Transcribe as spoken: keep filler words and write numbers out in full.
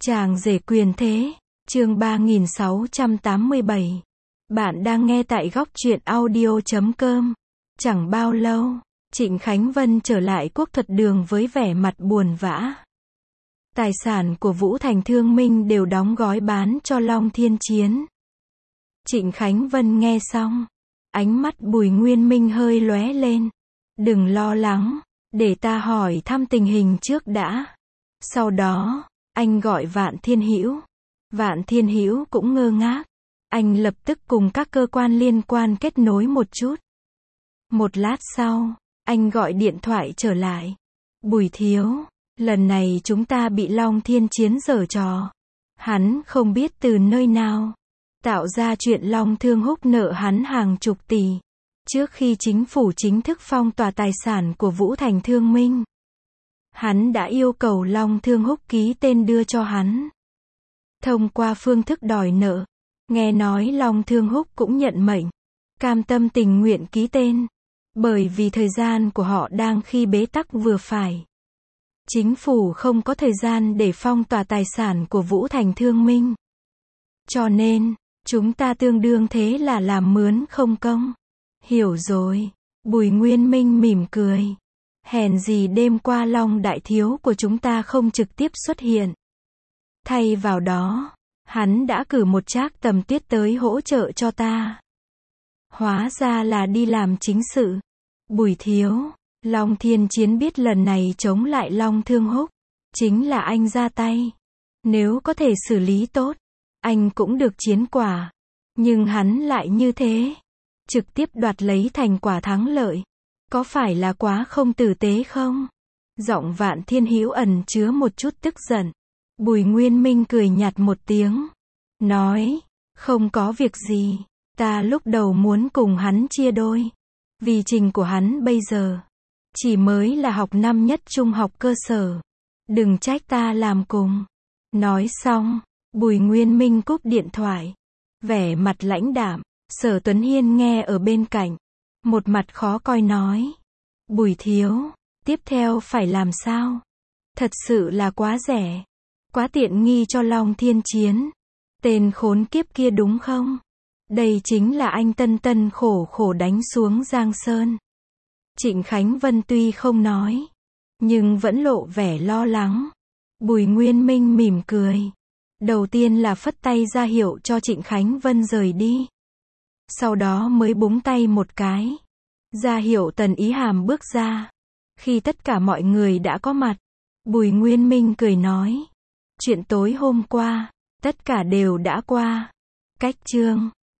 Chàng rể quyền thế, chương ba nghìn sáu trăm tám mươi bảy. Bạn đang nghe tại góc truyện audio chấm com. Chẳng bao lâu, Trịnh Khánh Vân trở lại Quốc Thuật Đường với vẻ mặt buồn bã. Tài sản của Vũ Thành Thương Minh đều đóng gói bán cho Long Thiên Chiến. Trịnh Khánh Vân nghe xong, ánh mắt Bùi Nguyên Minh hơi lóe lên. Đừng lo lắng, để ta hỏi thăm tình hình trước đã. Sau đó, anh gọi Vạn Thiên Hữu. Vạn Thiên Hữu cũng ngơ ngác. Anh lập tức cùng các cơ quan liên quan kết nối một chút. Một lát sau, anh gọi điện thoại trở lại. Bùi thiếu, lần này chúng ta bị Long Thiên Chiến giở trò. Hắn không biết từ nơi nào tạo ra chuyện Long Thương Húc nợ hắn hàng chục tỷ. Trước khi chính phủ chính thức phong tỏa tài sản của Vũ Thành Thương Minh, hắn đã yêu cầu Long Thương Húc ký tên đưa cho hắn. Thông qua phương thức đòi nợ, nghe nói Long Thương Húc cũng nhận mệnh, cam tâm tình nguyện ký tên, bởi vì thời gian của họ đang khi bế tắc vừa phải. Chính phủ không có thời gian để phong tỏa tài sản của Vũ Thành Thương Minh. Cho nên, chúng ta tương đương thế là làm mướn không công. Hiểu rồi. Bùi Nguyên Minh mỉm cười. Hèn gì đêm qua Long đại thiếu của chúng ta không trực tiếp xuất hiện. Thay vào đó, hắn đã cử một trác Tầm Tuyết tới hỗ trợ cho ta. Hóa ra là đi làm chính sự. Bùi thiếu, Long Thiên Chiến biết lần này chống lại Long Thương Húc, chính là anh ra tay. Nếu có thể xử lý tốt, anh cũng được chiến quả. Nhưng hắn lại như thế, trực tiếp đoạt lấy thành quả thắng lợi. Có phải là quá không tử tế không? Giọng Vạn Thiên Hữu ẩn chứa một chút tức giận. Bùi Nguyên Minh cười nhạt một tiếng, nói, không có việc gì, ta lúc đầu muốn cùng hắn chia đôi. Vì trình của hắn bây giờ, chỉ mới là học năm nhất trung học cơ sở. Đừng trách ta làm cùng. Nói xong, Bùi Nguyên Minh cúp điện thoại. Vẻ mặt lãnh đạm, Sở Tuấn Hiên nghe ở bên cạnh. Một mặt khó coi nói, Bùi thiếu, tiếp theo phải làm sao? Thật sự là quá rẻ. Quá tiện nghi cho Long Thiên Chiến. Tên khốn kiếp kia đúng không? Đây chính là anh tân tân khổ khổ đánh xuống Giang Sơn. Trịnh Khánh Vân tuy không nói, nhưng vẫn lộ vẻ lo lắng. Bùi Nguyên Minh mỉm cười. Đầu tiên là phất tay ra hiệu cho Trịnh Khánh Vân rời đi. Sau đó mới búng tay một cái, ra hiệu Tần Ý Hàm bước ra. Khi tất cả mọi người đã có mặt, Bùi Nguyên Minh cười nói, chuyện tối hôm qua, tất cả đều đã qua. Cách chương